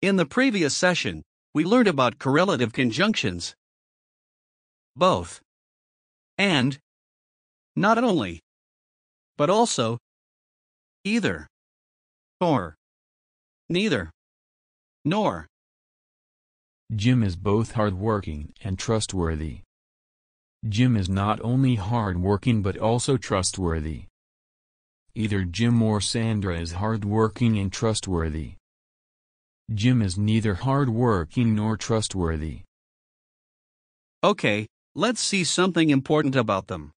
In the previous session, we learned about correlative conjunctions. Both. And. Not only. But also. Either. Or. Neither. Nor. Jim is both hardworking and trustworthy. Jim is not only hardworking but also trustworthy. Either Jim or Sandra is hardworking and trustworthy. Jim is neither hardworking nor trustworthy. Okay, let's see something important about them.